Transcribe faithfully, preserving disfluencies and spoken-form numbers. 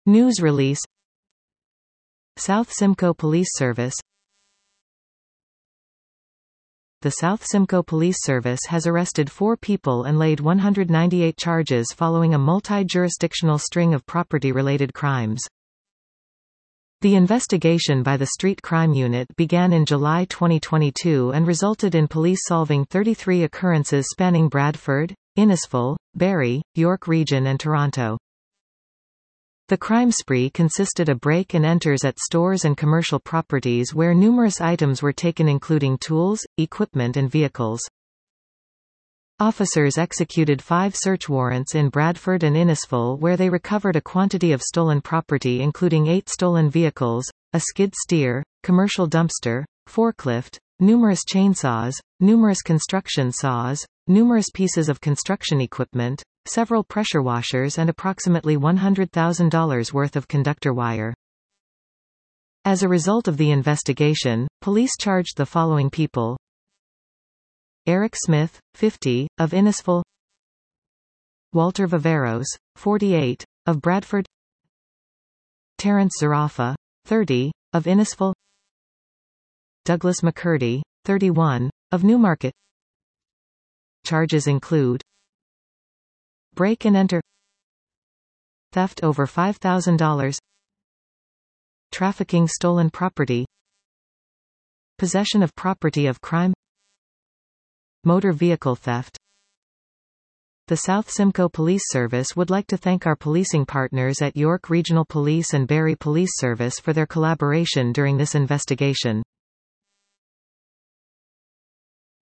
News release. South Simcoe Police Service. The South Simcoe Police Service has arrested four people and laid one hundred ninety-eight charges following a multi-jurisdictional string of property-related crimes. The investigation by the Street Crime Unit began in July twenty twenty-two and resulted in police solving thirty-three occurrences spanning Bradford, Innisfil, Barrie, York Region and Toronto. The crime spree consisted of break-and-enters at stores and commercial properties where numerous items were taken including tools, equipment and vehicles. Officers executed five search warrants in Bradford and Innisfil where they recovered a quantity of stolen property including eight stolen vehicles, a skid steer, commercial dumpster, forklift, numerous chainsaws, numerous construction saws, numerous pieces of construction equipment, several pressure washers and approximately one hundred thousand dollars worth of conductor wire. As a result of the investigation, police charged the following people: Eric Smith, fifty, of Innisfil; Walter Viveros, forty-eight, of Bradford; Terence Zarafa, thirty, of Innisfil; Douglas McCurdy, thirty-one, of Newmarket. Charges include break and enter, theft over five thousand dollars, trafficking stolen property, possession of property of crime, motor vehicle theft. The South Simcoe Police Service would like to thank our policing partners at York Regional Police and Barrie Police Service for their collaboration during this investigation.